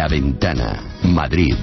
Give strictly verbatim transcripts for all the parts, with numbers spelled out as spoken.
La Ventana, Madrid.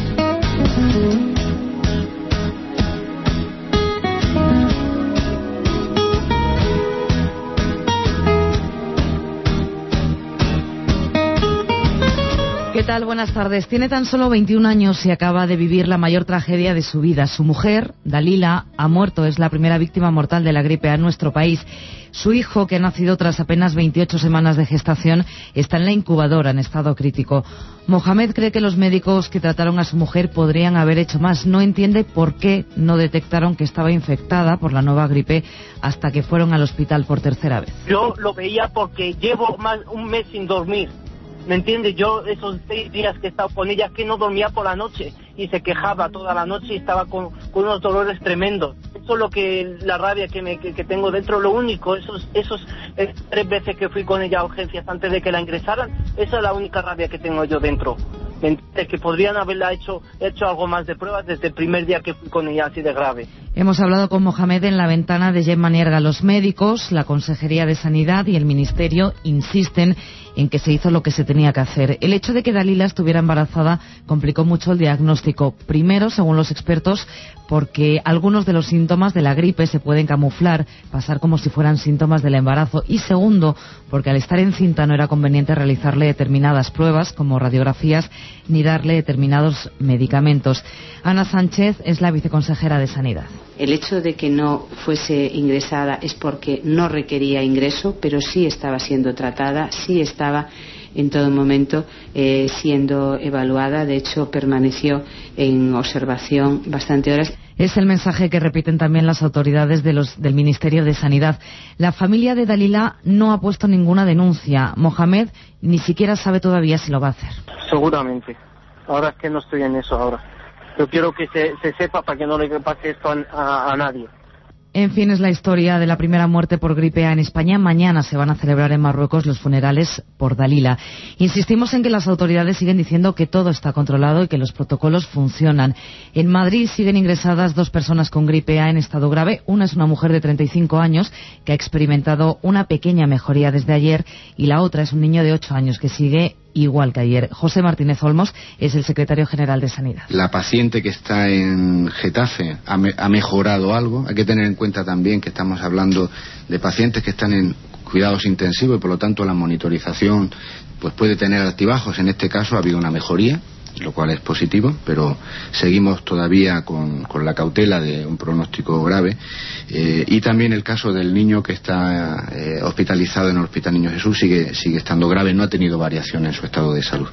¿Qué tal? Buenas tardes. Tiene tan solo veintiún años y acaba de vivir la mayor tragedia de su vida. Su mujer, Dalila, ha muerto. Es la primera víctima mortal de la gripe A en nuestro país. Su hijo, que ha nacido tras apenas veintiocho semanas de gestación, está en la incubadora en estado crítico. Mohamed cree que los médicos que trataron a su mujer podrían haber hecho más. No entiende por qué no detectaron que estaba infectada por la nueva gripe hasta que fueron al hospital por tercera vez. Yo lo veía porque llevo más un mes sin dormir. ¿Me entiendes? Yo esos seis días que he estado con ella, que no dormía por la noche y se quejaba toda la noche y estaba con, con unos dolores tremendos. Eso es lo que, la rabia que, me, que, que tengo dentro, lo único, esos, esos eh, tres veces que fui con ella a urgencias antes de que la ingresaran, esa es la única rabia que tengo yo dentro. ¿Me entiendes? Que podrían haberla hecho, hecho algo más de pruebas desde el primer día que fui con ella así de grave. Hemos hablado con Mohamed en La Ventana de Gemma Nierga. Los médicos, la Consejería de Sanidad y el Ministerio insisten en que se hizo lo que se tenía que hacer. El hecho de que Dalila estuviera embarazada complicó mucho el diagnóstico. Primero, según los expertos, porque algunos de los síntomas de la gripe se pueden camuflar, pasar como si fueran síntomas del embarazo. Y segundo, porque al estar encinta no era conveniente realizarle determinadas pruebas, como radiografías, ni darle determinados medicamentos. Ana Sánchez es la viceconsejera de Sanidad. El hecho de que no fuese ingresada es porque no requería ingreso, pero sí estaba siendo tratada, sí estaba en todo momento eh, siendo evaluada. De hecho, permaneció en observación bastante horas. Es el mensaje que repiten también las autoridades de los, del Ministerio de Sanidad. La familia de Dalila no ha puesto ninguna denuncia. Mohamed ni siquiera sabe todavía si lo va a hacer. Seguramente. Ahora es que no estoy en eso ahora. Yo quiero que se, se sepa para que no le pase esto a, a, a nadie. En fin, es la historia de la primera muerte por gripe A en España. Mañana se van a celebrar en Marruecos los funerales por Dalila. Insistimos en que las autoridades siguen diciendo que todo está controlado y que los protocolos funcionan. En Madrid siguen ingresadas dos personas con gripe A en estado grave. Una es una mujer de treinta y cinco años que ha experimentado una pequeña mejoría desde ayer y la otra es un niño de ocho años que sigue igual que ayer. José Martínez Olmos es el secretario general de Sanidad. La paciente que está en Getafe ha, me, ha mejorado algo. Hay que tener en cuenta también que estamos hablando de pacientes que están en cuidados intensivos y por lo tanto la monitorización pues puede tener altibajos. En este caso ha habido una mejoría, lo cual es positivo, pero seguimos todavía con, con la cautela de un pronóstico grave. Eh, y también el caso del niño que está eh, hospitalizado en el Hospital Niño Jesús sigue, sigue estando grave, no ha tenido variación en su estado de salud.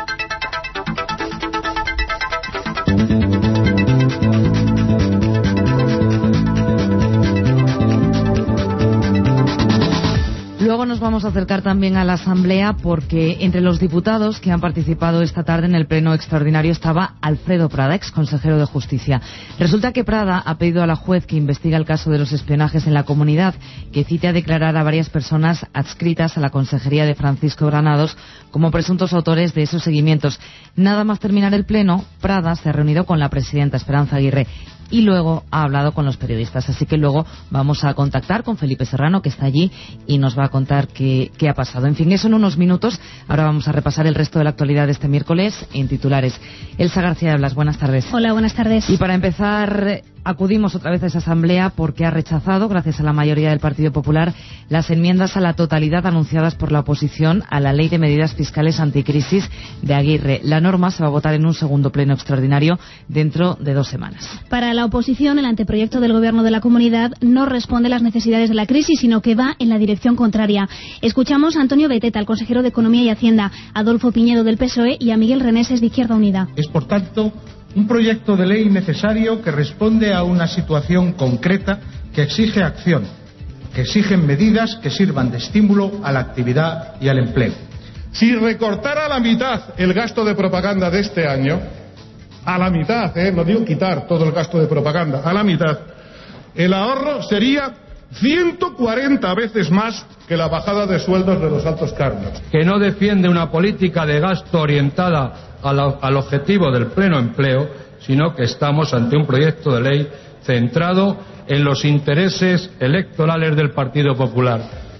Luego nos vamos a acercar también a la Asamblea porque entre los diputados que han participado esta tarde en el pleno extraordinario estaba Alfredo Prada, ex consejero de Justicia. Resulta que Prada ha pedido a la juez que investiga el caso de los espionajes en la comunidad que cite a declarar a varias personas adscritas a la consejería de Francisco Granados como presuntos autores de esos seguimientos. Nada más terminar el pleno, Prada se ha reunido con la presidenta Esperanza Aguirre y luego ha hablado con los periodistas. Así que luego vamos a contactar con Felipe Serrano, que está allí, y nos va a contar qué, qué ha pasado. En fin, eso en unos minutos. Ahora vamos a repasar el resto de la actualidad de este miércoles en titulares. Elsa García de Blas, buenas tardes. Hola, buenas tardes. Y para empezar, acudimos otra vez a esa asamblea porque ha rechazado, gracias a la mayoría del Partido Popular, las enmiendas a la totalidad anunciadas por la oposición a la Ley de Medidas Fiscales Anticrisis de Aguirre. La norma se va a votar en un segundo pleno extraordinario dentro de dos semanas. Para la oposición, el anteproyecto del Gobierno de la Comunidad no responde a las necesidades de la crisis, sino que va en la dirección contraria. Escuchamos a Antonio Beteta, el consejero de Economía y Hacienda, a Adolfo Piñedo del P S O E y a Miguel Reneses de Izquierda Unida. Es, por tanto, un proyecto de ley necesario que responde a una situación concreta que exige acción, que exigen medidas que sirvan de estímulo a la actividad y al empleo. Si recortara a la mitad el gasto de propaganda de este año, a la mitad, eh, no digo quitar todo el gasto de propaganda, a la mitad, el ahorro sería ciento cuarenta veces más que la bajada de sueldos de los altos cargos. Que no defiende una política de gasto orientada al, al objetivo del pleno empleo, sino que estamos ante un proyecto de ley centrado en los intereses electorales del Partido Popular.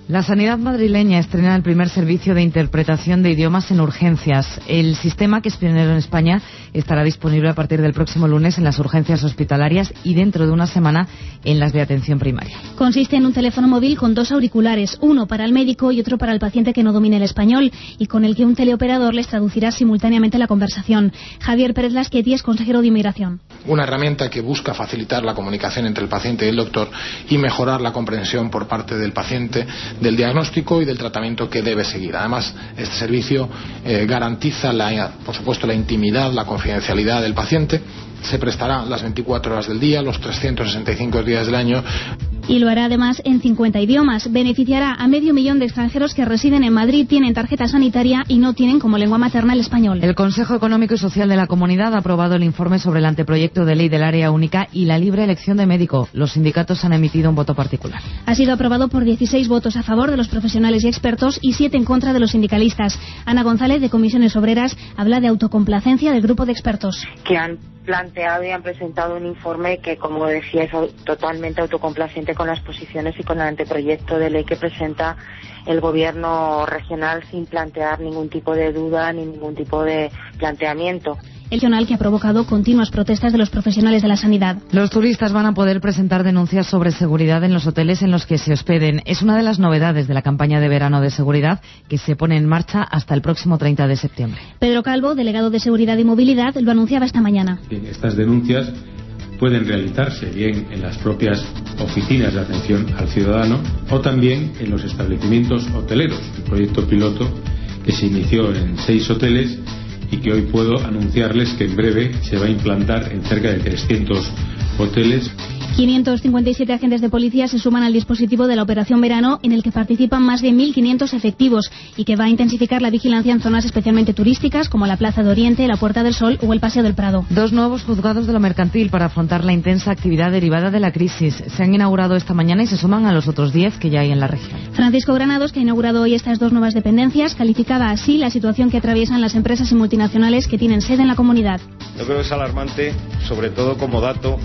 La sanidad madrileña estrena el primer servicio de interpretación de idiomas en urgencias. El sistema, que es pionero en España, estará disponible a partir del próximo lunes en las urgencias hospitalarias y dentro de una semana en las de atención primaria. Consiste en un teléfono móvil con dos auriculares, uno para el médico y otro para el paciente que no domine el español, y con el que un teleoperador les traducirá simultáneamente la conversación. Javier Pérez Lasqueti es consejero de Inmigración. Una herramienta que busca facilitar la comunicación entre el paciente y el doctor y mejorar la comprensión por parte del paciente del diagnóstico y del tratamiento que debe seguir. Además, este servicio eh, garantiza, la, por supuesto, la intimidad, la confidencialidad del paciente. Se prestará las veinticuatro horas del día, los trescientos sesenta y cinco días del año. Y lo hará además en cincuenta idiomas. Beneficiará a medio millón de extranjeros que residen en Madrid, tienen tarjeta sanitaria y no tienen como lengua materna el español. El Consejo Económico y Social de la Comunidad ha aprobado el informe sobre el anteproyecto de ley del área única y la libre elección de médico. Los sindicatos han emitido un voto particular. Ha sido aprobado por dieciséis votos a favor de los profesionales y expertos y siete en contra de los sindicalistas. Ana González, de Comisiones Obreras, habla de autocomplacencia del grupo de expertos. Que han planteado y han presentado un informe que, como decía, es totalmente autocomplaciente con las posiciones y con el anteproyecto de ley que presenta el gobierno regional sin plantear ningún tipo de duda ni ningún tipo de planteamiento. El regional que ha provocado continuas protestas de los profesionales de la sanidad. Los turistas van a poder presentar denuncias sobre seguridad en los hoteles en los que se hospeden. Es una de las novedades de la campaña de verano de seguridad que se pone en marcha hasta el próximo treinta de septiembre. Pedro Calvo, delegado de Seguridad y Movilidad, lo anunciaba esta mañana. Estas denuncias pueden realizarse bien en las propias oficinas de atención al ciudadano o también en los establecimientos hoteleros. El proyecto piloto que se inició en seis hoteles y que hoy puedo anunciarles que en breve se va a implantar en cerca de trescientos hoteles. quinientos cincuenta y siete agentes de policía se suman al dispositivo de la Operación Verano, en el que participan más de mil quinientos efectivos y que va a intensificar la vigilancia en zonas especialmente turísticas como la Plaza de Oriente, la Puerta del Sol o el Paseo del Prado. Dos nuevos juzgados de lo mercantil para afrontar la intensa actividad derivada de la crisis. Se han inaugurado esta mañana y se suman a los otros diez que ya hay en la región. Francisco Granados, que ha inaugurado hoy estas dos nuevas dependencias, calificaba así la situación que atraviesan las empresas y multinacionales que tienen sede en la comunidad. Yo creo que es alarmante, sobre todo como dato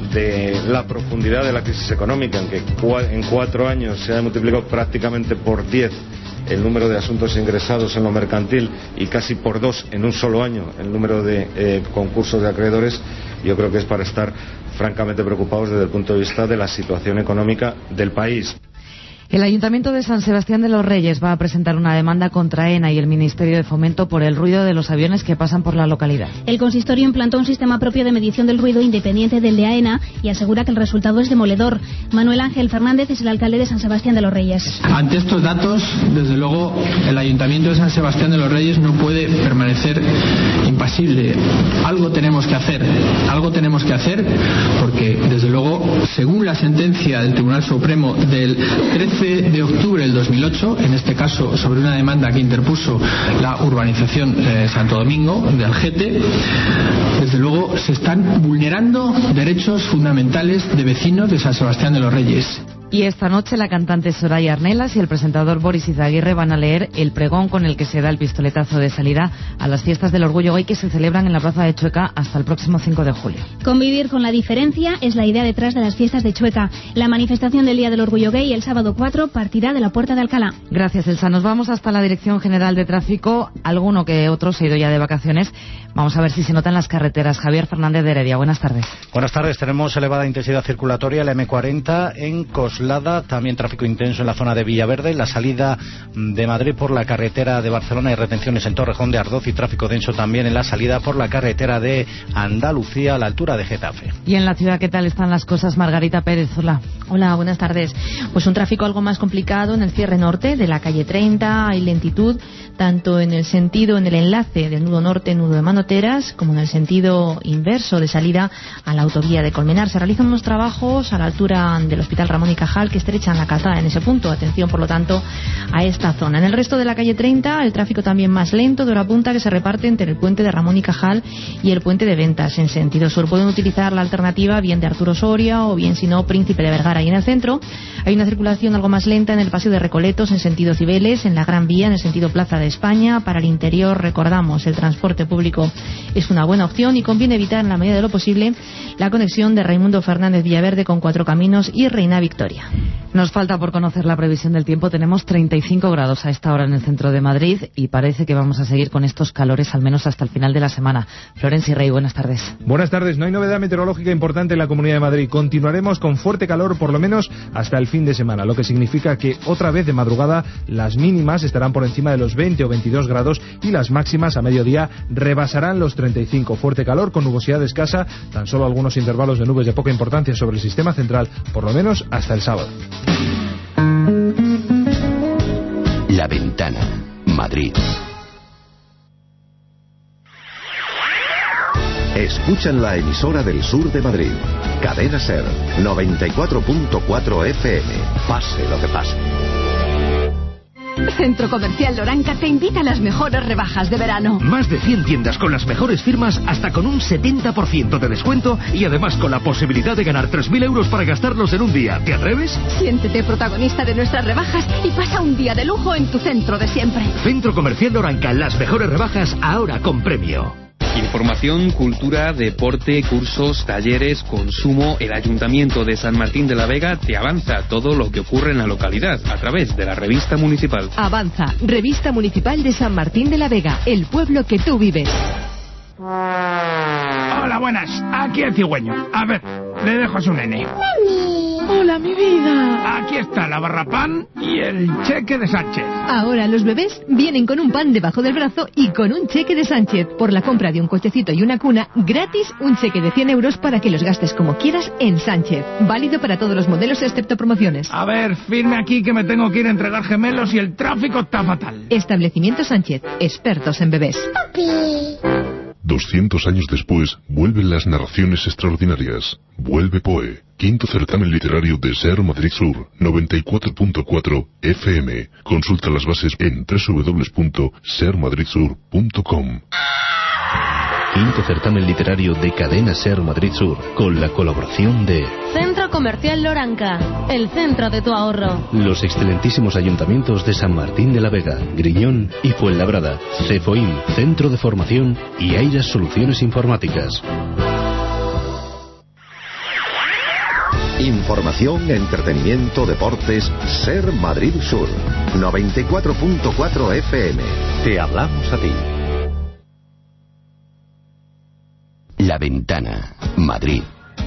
de la profundidad de la crisis económica, en que en cuatro años se ha multiplicado prácticamente por diez el número de asuntos ingresados en lo mercantil y casi por dos en un solo año el número de eh, concursos de acreedores. Yo creo que es para estar francamente preocupados desde el punto de vista de la situación económica del país. El Ayuntamiento de San Sebastián de los Reyes va a presentar una demanda contra ENA y el Ministerio de Fomento por el ruido de los aviones que pasan por la localidad. El consistorio implantó un sistema propio de medición del ruido independiente del de AENA y asegura que el resultado es demoledor. Manuel Ángel Fernández es el alcalde de San Sebastián de los Reyes. Ante estos datos, desde luego, el Ayuntamiento de San Sebastián de los Reyes no puede permanecer impasible. Algo tenemos que hacer, algo tenemos que hacer porque, desde luego, según la sentencia del Tribunal Supremo del trece de octubre del dos mil ocho, en este caso sobre una demanda que interpuso la urbanización eh, Santo Domingo de Algete, desde luego se están vulnerando derechos fundamentales de vecinos de San Sebastián de los Reyes. Y esta noche la cantante Soraya Arnelas y el presentador Boris Izaguirre van a leer el pregón con el que se da el pistoletazo de salida a las fiestas del Orgullo Gay que se celebran en la Plaza de Chueca hasta el próximo cinco de julio. Convivir con la diferencia es la idea detrás de las fiestas de Chueca. La manifestación del Día del Orgullo Gay el sábado cuatro partirá de la Puerta de Alcalá. Gracias, Elsa. Nos vamos hasta la Dirección General de Tráfico. Alguno que otro se ha ido ya de vacaciones. Vamos a ver si se nota en las carreteras. Javier Fernández de Heredia, buenas tardes. Buenas tardes. Tenemos elevada intensidad circulatoria en la eme cuarenta en Coslada, también tráfico intenso en la zona de Villaverde, en la salida de Madrid por la carretera de Barcelona, hay retenciones en Torrejón de Ardoz y tráfico denso también en la salida por la carretera de Andalucía a la altura de Getafe. ¿Y en la ciudad qué tal están las cosas? Margarita Pérez, hola. Hola, buenas tardes. Pues un tráfico algo más complicado en el cierre norte de la calle treinta, hay lentitud tanto en el sentido, en el enlace del nudo norte, nudo de Manoteras, como en el sentido inverso de salida a la autovía de Colmenar. Se realizan unos trabajos a la altura del Hospital Ramón y Cajal que estrechan la calzada en ese punto. Atención, por lo tanto, a esta zona. En el resto de la calle treinta, el tráfico también más lento de hora punta que se reparte entre el puente de Ramón y Cajal y el puente de Ventas en sentido sur. Pueden utilizar la alternativa bien de Arturo Soria o bien, si no, Príncipe de Vergara. Y en el centro hay una circulación algo más lenta en el Paseo de Recoletos en sentido Cibeles, en la Gran Vía en el sentido Plaza de España. Para el interior, recordamos, el transporte público es una buena opción y conviene evitar en la medida de lo posible la conexión de Raimundo Fernández Villaverde con Cuatro Caminos y Reina Victoria. secundaria. Nos falta por conocer la previsión del tiempo. Tenemos treinta y cinco grados a esta hora en el centro de Madrid y parece que vamos a seguir con estos calores al menos hasta el final de la semana. Florencia y Rey, buenas tardes. Buenas tardes. No hay novedad meteorológica importante en la Comunidad de Madrid. Continuaremos con fuerte calor por lo menos hasta el fin de semana, lo que significa que otra vez de madrugada las mínimas estarán por encima de los veinte o veintidós grados y las máximas a mediodía rebasarán los treinta y cinco. Fuerte calor con nubosidad escasa, tan solo algunos intervalos de nubes de poca importancia sobre el sistema central, por lo menos hasta el sábado. La Ventana, Madrid. Escuchan la emisora del sur de Madrid. Cadena Ser, noventa y cuatro punto cuatro F M. Pase lo que pase. Centro Comercial Loranca te invita a las mejores rebajas de verano. Más de cien tiendas con las mejores firmas, hasta con un setenta por ciento de descuento y además con la posibilidad de ganar tres mil euros para gastarlos en un día. ¿Te atreves? Siéntete protagonista de nuestras rebajas y pasa un día de lujo en tu centro de siempre. Centro Comercial Loranca, las mejores rebajas ahora con premio. Información, cultura, deporte, cursos, talleres, consumo. El Ayuntamiento de San Martín de la Vega te avanza todo lo que ocurre en la localidad a través de la revista municipal. Avanza, Revista Municipal de San Martín de la Vega, el pueblo que tú vives. Hola, buenas. Aquí el cigüeño. A ver, le dejo a su nene. ¡Mami! Hola, mi vida. Aquí está la barra pan y el cheque de Sánchez. Ahora los bebés vienen con un pan debajo del brazo y con un cheque de Sánchez. Por la compra de un cochecito y una cuna, gratis un cheque de cien euros para que los gastes como quieras en Sánchez. Válido para todos los modelos excepto promociones. A ver, firme aquí que me tengo que ir a entregar gemelos y el tráfico está fatal. Establecimiento Sánchez, expertos en bebés. Papi. doscientos años después, vuelven las narraciones extraordinarias. Vuelve Poe, quinto certamen literario de Ser Madrid Sur, noventa y cuatro punto cuatro F M. Consulta las bases en doble u doble u doble u punto ser madrid sur punto com. Quinto certamen literario de Cadena Ser Madrid Sur, con la colaboración de Centro Comercial Loranca, el centro de tu ahorro. los excelentísimos ayuntamientos de San Martín de la Vega, Griñón y Fuenlabrada, Cefoim, Centro de Formación y Airas Soluciones Informáticas. Información, entretenimiento, deportes, Ser Madrid Sur, noventa y cuatro punto cuatro F M. Te hablamos a ti. La Ventana, Madrid.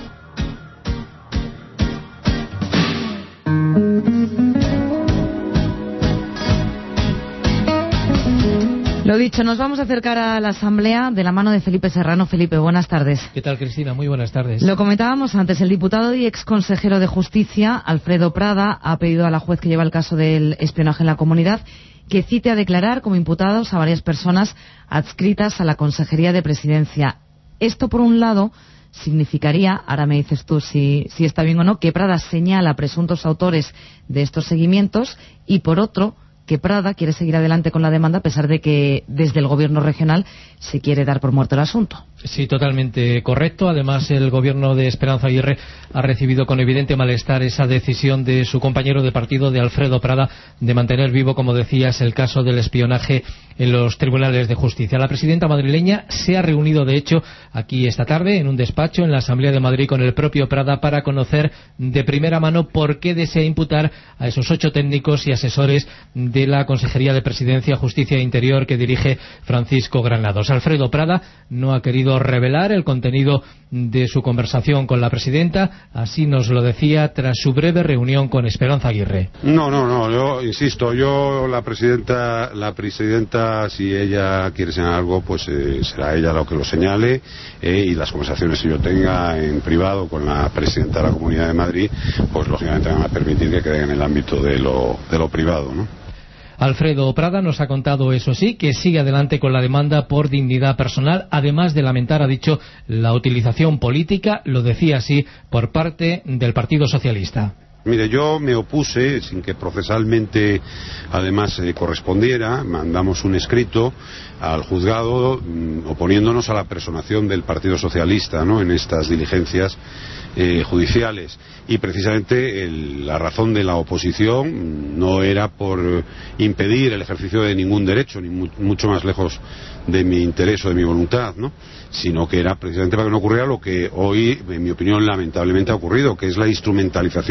Lo dicho, nos vamos a acercar a la Asamblea de la mano de Felipe Serrano. Felipe, buenas tardes. ¿Qué tal, Cristina? Muy buenas tardes. Lo comentábamos antes, el diputado y exconsejero de Justicia, Alfredo Prada, ha pedido a la juez que lleva el caso del espionaje en la comunidad que cite a declarar como imputados a varias personas adscritas a la Consejería de Presidencia. Esto, por un lado, significaría, ahora me dices tú si, si está bien o no, que Prada señala a presuntos autores de estos seguimientos y, por otro, que Prada quiere seguir adelante con la demanda a pesar de que desde el gobierno regional se quiere dar por muerto el asunto. Sí, totalmente correcto. Además, el gobierno de Esperanza Aguirre ha recibido con evidente malestar esa decisión de su compañero de partido, de Alfredo Prada, de mantener vivo, como decías, el caso del espionaje en los tribunales de justicia. La presidenta madrileña se ha reunido, de hecho, aquí esta tarde en un despacho en la Asamblea de Madrid con el propio Prada para conocer de primera mano por qué desea imputar a esos ocho técnicos y asesores de la Consejería de Presidencia, Justicia e Interior que dirige Francisco Granados. Alfredo Prada no ha querido revelar el contenido de su conversación con la presidenta, así nos lo decía tras su breve reunión con Esperanza Aguirre. No, no, no, yo insisto, yo la presidenta, la presidenta, si ella quiere señalar algo, pues eh, será ella lo que lo señale, eh, y las conversaciones que yo tenga en privado con la presidenta de la Comunidad de Madrid, pues lógicamente van a permitir que queden en el ámbito de lo, de lo privado, ¿no? Alfredo Prada nos ha contado, eso sí, que sigue adelante con la demanda por dignidad personal, además de lamentar, ha dicho, la utilización política, lo decía así, por parte del Partido Socialista. Mire, yo me opuse, sin que procesalmente además eh, correspondiera, mandamos un escrito al juzgado mmm, oponiéndonos a la personación del Partido Socialista, ¿no?, en estas diligencias eh, judiciales. Y precisamente el, la razón de la oposición no era por impedir el ejercicio de ningún derecho, ni mu mucho más lejos de mi interés o de mi voluntad, ¿no?, sino que era precisamente para que no ocurriera lo que hoy, en mi opinión, lamentablemente ha ocurrido, que es la instrumentalización política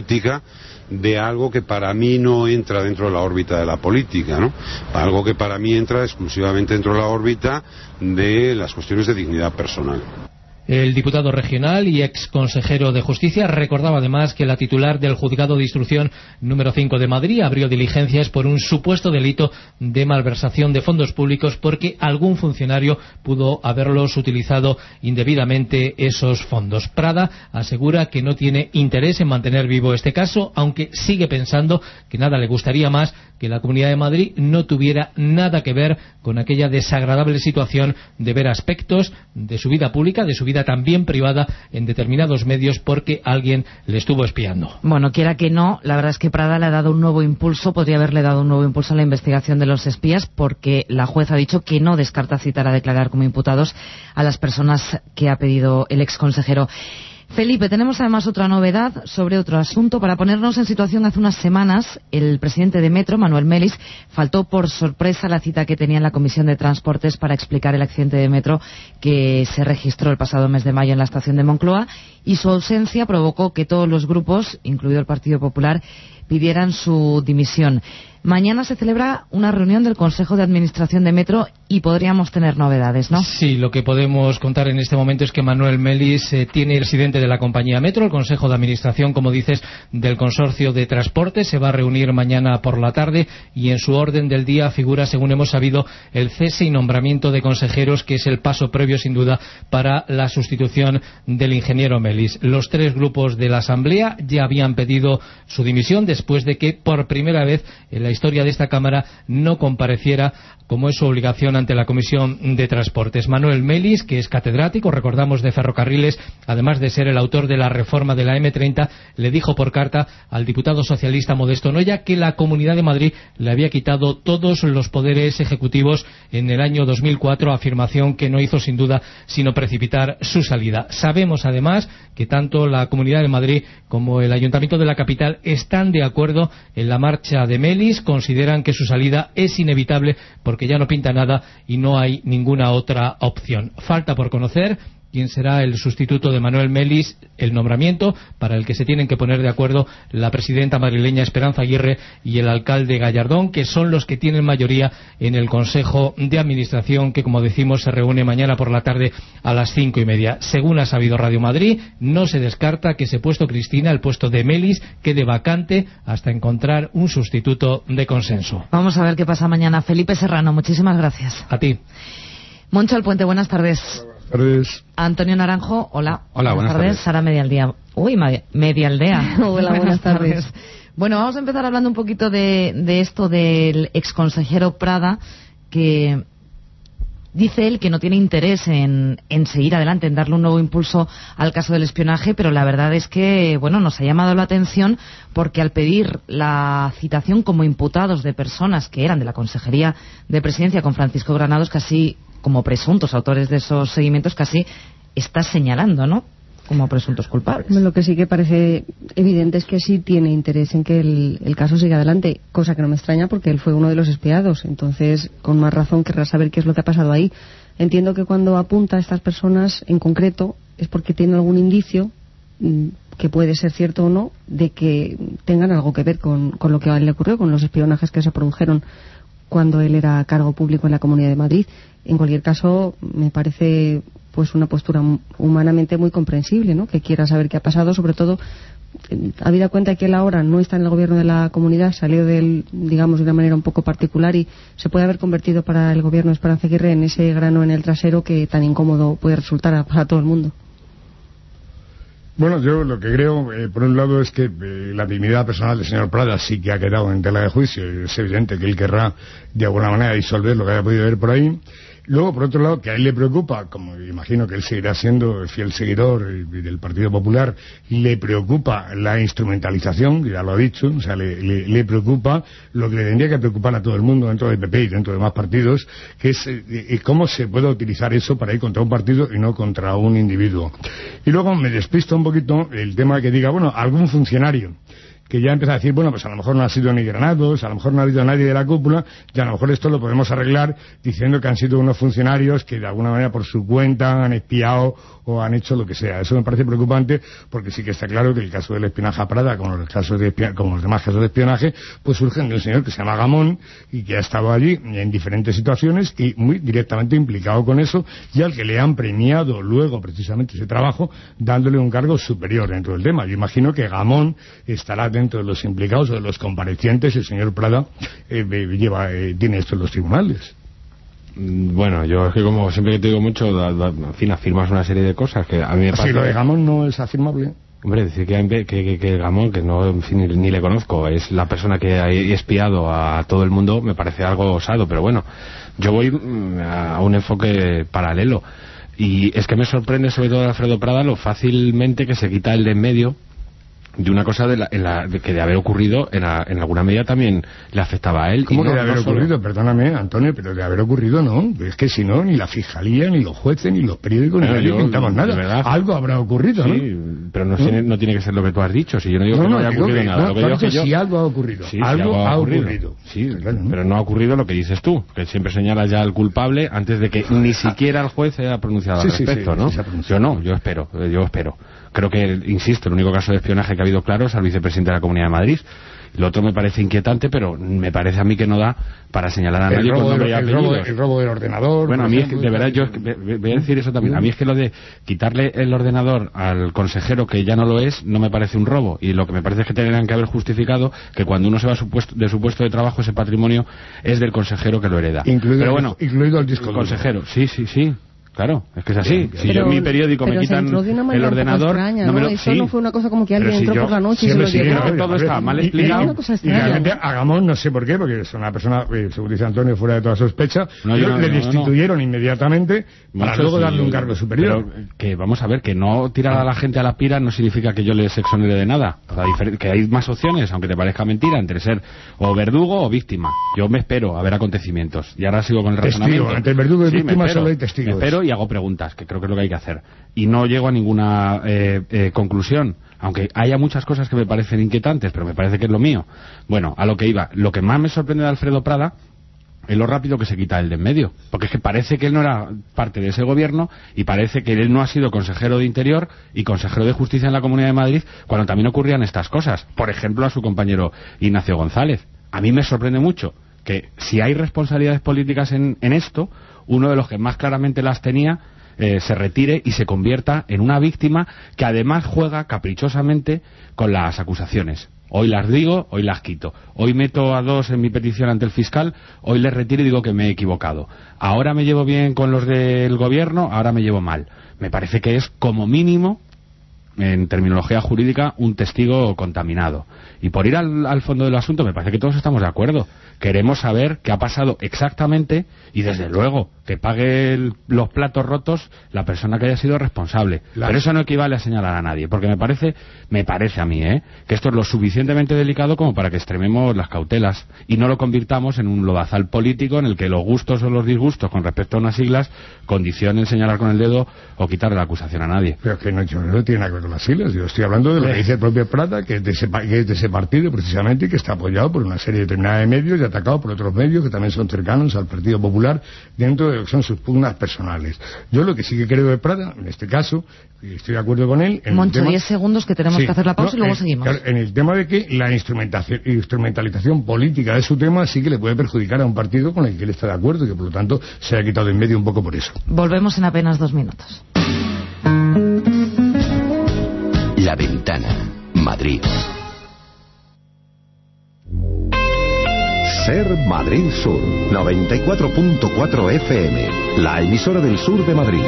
política de algo que para mí no entra dentro de la órbita de la política, ¿no? Algo que para mí entra exclusivamente dentro de la órbita de las cuestiones de dignidad personal. El diputado regional y ex consejero de Justicia recordaba además que la titular del Juzgado de Instrucción número cinco de Madrid abrió diligencias por un supuesto delito de malversación de fondos públicos porque algún funcionario pudo haberlos utilizado indebidamente esos fondos. Prada asegura que no tiene interés en mantener vivo este caso, aunque sigue pensando que nada le gustaría más que la Comunidad de Madrid no tuviera nada que ver con aquella desagradable situación de ver aspectos de su vida pública, de su vida también privada en determinados medios porque alguien le estuvo espiando. Bueno, quiera que no, la verdad es que Prada le ha dado un nuevo impulso, podría haberle dado un nuevo impulso a la investigación de los espías, porque la juez ha dicho que no descarta citar a declarar como imputados a las personas que ha pedido el exconsejero. Felipe, tenemos además otra novedad sobre otro asunto. Para ponernos en situación, hace unas semanas el presidente de Metro, Manuel Melis, faltó por sorpresa a la cita que tenía en la Comisión de Transportes para explicar el accidente de Metro que se registró el pasado mes de mayo en la estación de Moncloa, y su ausencia provocó que todos los grupos, incluido el Partido Popular, pidieran su dimisión. Mañana se celebra una reunión del Consejo de Administración de Metro y podríamos tener novedades, ¿no? Sí, lo que podemos contar en este momento es que Manuel Melis eh, tiene el presidente de la compañía Metro, el Consejo de Administración, como dices, del Consorcio de Transporte. Se va a reunir mañana por la tarde y en su orden del día figura, según hemos sabido, el cese y nombramiento de consejeros, que es el paso previo, sin duda, para la sustitución del ingeniero Melis. Los tres grupos de la Asamblea ya habían pedido su dimisión después de que, por primera vez en la historia de esta Cámara, no compareciera, como es su obligación, ante la Comisión de Transportes. Manuel Melis, que es catedrático, recordamos, de ferrocarriles, además de ser el autor de la reforma de la eme treinta, le dijo por carta al diputado socialista Modesto Noya que la Comunidad de Madrid le había quitado todos los poderes ejecutivos en el año dos mil cuatro, afirmación que no hizo sin duda sino precipitar su salida. Sabemos además que tanto la Comunidad de Madrid como el Ayuntamiento de la capital están de acuerdo en la marcha de Melis, consideran que su salida es inevitable porque ya no pinta nada y no hay ninguna otra opción. Falta por conocer quién será el sustituto de Manuel Melis, el nombramiento para el que se tienen que poner de acuerdo la presidenta madrileña Esperanza Aguirre y el alcalde Gallardón, que son los que tienen mayoría en el Consejo de Administración, que, como decimos, se reúne mañana por la tarde a las cinco y media. Según ha sabido Radio Madrid, no se descarta que ese puesto, Cristina, el puesto de Melis, quede vacante hasta encontrar un sustituto de consenso. Vamos a ver qué pasa mañana. Felipe Serrano, muchísimas gracias. A ti. Moncho El Puente, buenas tardes. Tardes. Antonio Naranjo, hola. Hola, buenas, buenas tardes. tardes. Sara Medialdea. Uy, Medialdea. Hola, buenas, buenas tardes. tardes. Bueno, vamos a empezar hablando un poquito de, de esto del exconsejero Prada, que dice él que no tiene interés en, en seguir adelante, en darle un nuevo impulso al caso del espionaje, pero la verdad es que, bueno, nos ha llamado la atención porque al pedir la citación como imputados de personas que eran de la Consejería de Presidencia con Francisco Granados, casi como presuntos autores de esos seguimientos, casi está señalando, ¿no?, como presuntos culpables. Lo que sí que parece evidente es que sí tiene interés en que el, el caso siga adelante, cosa que no me extraña porque él fue uno de los espiados, entonces con más razón querrá saber qué es lo que ha pasado ahí. Entiendo que cuando apunta a estas personas en concreto es porque tiene algún indicio, que puede ser cierto o no, de que tengan algo que ver con, con lo que a él le ocurrió, con los espionajes que se produjeron cuando él era cargo público en la Comunidad de Madrid. En cualquier caso, me parece pues una postura humanamente muy comprensible, ¿no?, que quiera saber qué ha pasado, sobre todo habida cuenta que él ahora no está en el gobierno de la comunidad, salió de él, digamos, de una manera un poco particular y se puede haber convertido para el gobierno de Esperanza Aguirre en ese grano en el trasero que tan incómodo puede resultar para todo el mundo. Bueno, yo lo que creo, eh, por un lado, es que eh, la dignidad personal del señor Prada sí que ha quedado en tela de juicio. Es evidente que él querrá, de alguna manera, disolver lo que haya podido ver por ahí. Luego, por otro lado, que a él le preocupa, como imagino que él seguirá siendo el fiel seguidor del Partido Popular, le preocupa la instrumentalización, ya lo ha dicho, o sea, le, le, le preocupa lo que le tendría que preocupar a todo el mundo dentro del P P y dentro de más partidos, que es eh, cómo se puede utilizar eso para ir contra un partido y no contra un individuo. Y luego me despisto un poquito el tema de que diga, bueno, algún funcionario que ya empieza a decir, bueno, pues a lo mejor no ha sido ni Granados, a lo mejor no ha habido nadie de la cúpula, y a lo mejor esto lo podemos arreglar diciendo que han sido unos funcionarios que de alguna manera por su cuenta han espiado o han hecho lo que sea. Eso me parece preocupante, porque sí que está claro que el caso del espionaje a Prada, como los casos de espionaje, como los demás casos de espionaje, pues surgen de un señor que se llama Gamón y que ha estado allí en diferentes situaciones y muy directamente implicado con eso, y al que le han premiado luego precisamente ese trabajo dándole un cargo superior dentro del tema. Yo imagino que Gamón estará dentro de los implicados o de los comparecientes. El señor Prada eh, lleva eh, tiene esto en los tribunales. Bueno, yo es que como siempre que te digo mucho, da, da, en fin, afirmas una serie de cosas que a mí me parece... Si lo de Gamón no es afirmable. Hombre, decir que, que, que, que Gamón, que no, en fin, ni, ni le conozco, es la persona que ha espiado a todo el mundo, me parece algo osado, pero bueno, yo voy a un enfoque paralelo. Y es que me sorprende sobre todo de Alfredo Prada lo fácilmente que se quita el de en medio de una cosa de, la, en la, de que de haber ocurrido en, la, en alguna medida también le afectaba a él. ¿Cómo y que no, de haber no solo... ocurrido? Perdóname, Antonio, pero de haber ocurrido no. Es que si no, ni la fiscalía, ni los jueces, ni los periódicos, ni nadie pintamos nada. Verdad, algo habrá ocurrido, ¿no? Sí, pero no, ¿no? Tiene, no tiene que ser lo que tú has dicho. Si yo no digo no, que no, no haya digo ocurrido que, nada. No, lo que claro yo, que yo... si algo ha ocurrido. Sí, algo, si algo ha ha ocurrido. ocurrido. Sí, claro, ¿no? Pero no ha ocurrido lo que dices tú, que siempre señalas ya al culpable antes de que ni siquiera el juez se haya pronunciado sí, al respecto, sí, sí, ¿no? Sí, yo no, yo espero, yo espero. Creo que, insisto, el único caso de espionaje que ha habido claro es al vicepresidente de la Comunidad de Madrid. Lo otro me parece inquietante, pero me parece a mí que no da para señalar a nadie con nombre y apellidos. El robo, el robo del ordenador. Bueno, a mí es que, de verdad, yo voy a decir eso también. A mí es que lo de quitarle el ordenador al consejero que ya no lo es, no me parece un robo. Y lo que me parece es que tendrían que haber justificado que cuando uno se va de su puesto de trabajo, ese patrimonio es del consejero que lo hereda. Incluido, pero bueno, incluido el disco el consejero, sí, sí, sí. Claro, es que es así. Si pero, yo en mi periódico me quitan el ordenador... Extraña, no me ¿no? lo, Eso sí, no fue una cosa como que alguien si entró yo, por la noche y se lo sí, llevó. No, todo está mal explicado. Y, y realmente a Gamón no sé por qué, porque es una persona, eh, según dice Antonio, fuera de toda sospecha. No, yo, le no, destituyeron no, no. inmediatamente para luego darle sí, un cargo superior. Pero que vamos a ver, que no tirar a la gente a la pira no significa que yo les exonere de nada. O sea, que hay más opciones, aunque te parezca mentira, entre ser o verdugo o víctima. Yo me espero a ver acontecimientos. Y ahora sigo con el razonamiento. Testigo, entre verdugo y sí, víctima solo hay testigos. Me espero y hago preguntas, que creo que es lo que hay que hacer. Y no llego a ninguna eh, eh, conclusión, aunque haya muchas cosas que me parecen inquietantes, pero me parece que es lo mío. Bueno, a lo que iba, lo que más me sorprende de Alfredo Prada es lo rápido que se quita el de en medio, porque es que parece que él no era parte de ese gobierno y parece que él no ha sido consejero de Interior y consejero de Justicia en la Comunidad de Madrid cuando también ocurrían estas cosas. Por ejemplo, a su compañero Ignacio González. A mí me sorprende mucho que si hay responsabilidades políticas en, en esto, uno de los que más claramente las tenía Eh, se retire y se convierta en una víctima que además juega caprichosamente con las acusaciones. Hoy las digo, hoy las quito. Hoy meto a dos en mi petición ante el fiscal, hoy les retiro y digo que me he equivocado. Ahora me llevo bien con los del gobierno, ahora me llevo mal. Me parece que es como mínimo, en terminología jurídica, un testigo contaminado. Y por ir al, al fondo del asunto, me parece que todos estamos de acuerdo. Queremos saber qué ha pasado exactamente y, desde luego, que pague el, los platos rotos la persona que haya sido responsable. Las... Pero eso no equivale a señalar a nadie, porque me parece, me parece a mí, ¿eh? que esto es lo suficientemente delicado como para que extrememos las cautelas y no lo convirtamos en un lodazal político en el que los gustos o los disgustos con respecto a unas siglas condicionen señalar con el dedo o quitarle la acusación a nadie. Pero que no, yo no tiene nada que ver con las siglas. Yo estoy hablando de lo que dice el propio Prada, que es de ese, que es de ese partido precisamente, y que está apoyado por una serie determinada de medios y atacado por otros medios que también son cercanos al Partido Popular dentro de lo que son sus pugnas personales. Yo lo que sí que creo de Prada, en este caso, y estoy de acuerdo con él... En Moncho, el tema... diez segundos que tenemos sí, que hacer la pausa no, y luego en, seguimos. Claro, en el tema de que la instrumentación, instrumentalización política de su tema sí que le puede perjudicar a un partido con el que él está de acuerdo y que por lo tanto se ha quitado de en medio un poco por eso. Volvemos en apenas dos minutos. La Ventana, Madrid. Ser Madrid Sur, noventa y cuatro punto cuatro F M, la emisora del sur de Madrid.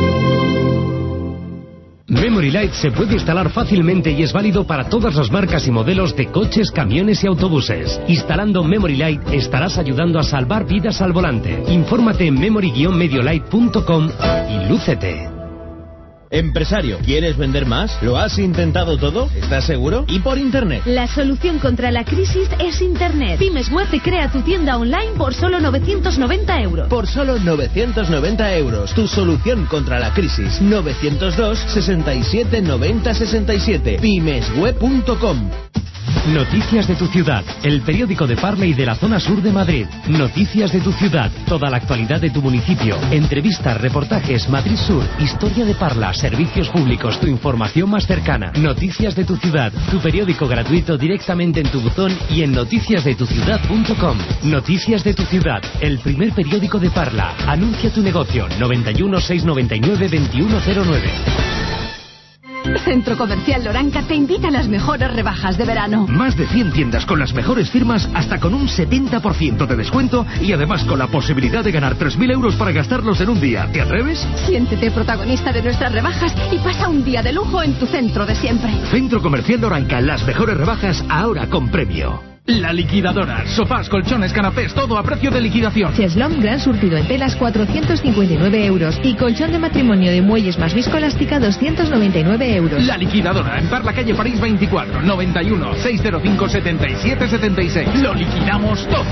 Memory Light se puede instalar fácilmente y es válido para todas las marcas y modelos de coches, camiones y autobuses. Instalando Memory Light estarás ayudando a salvar vidas al volante. Infórmate en memory guion mediolight punto com y lúcete. Empresario, ¿quieres vender más? ¿Lo has intentado todo? ¿Estás seguro? ¿Y por Internet? La solución contra la crisis es Internet. Pymes Web te crea tu tienda online por solo novecientos noventa euros. Por solo novecientos noventa euros. Tu solución contra la crisis. novecientos dos, sesenta y siete, noventa, sesenta y siete. pymes web punto com. Noticias de tu ciudad, el periódico de Parla y de la zona sur de Madrid. Noticias de tu ciudad, toda la actualidad de tu municipio. Entrevistas, reportajes, Madrid Sur, historia de Parla, servicios públicos, tu información más cercana. Noticias de tu ciudad, tu periódico gratuito directamente en tu buzón y en noticias de tu ciudad punto com. Noticias de tu ciudad, el primer periódico de Parla. Anuncia tu negocio. noventa y uno, seiscientos noventa y nueve, veintiuno cero nueve. Centro Comercial Loranca te invita a las mejores rebajas de verano. Más de cien tiendas con las mejores firmas hasta con un setenta por ciento de descuento y además con la posibilidad de ganar tres mil euros para gastarlos en un día. ¿Te atreves? Siéntete protagonista de nuestras rebajas y pasa un día de lujo en tu centro de siempre. Centro Comercial Loranca, las mejores rebajas ahora con premio. La liquidadora. Sofás, colchones, canapés, todo a precio de liquidación. Cheslom, gran surtido en telas, cuatrocientos cincuenta y nueve euros. Y colchón de matrimonio de muelles más viscoelástica, doscientos noventa y nueve euros. La liquidadora. En Parla, calle París veinticuatro, noventa y uno, seiscientos cinco, setenta y siete setenta y seis. Lo liquidamos todo.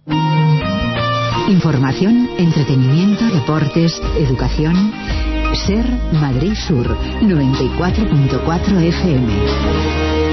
Información, entretenimiento, deportes, educación. Ser Madrid Sur, noventa y cuatro punto cuatro F M.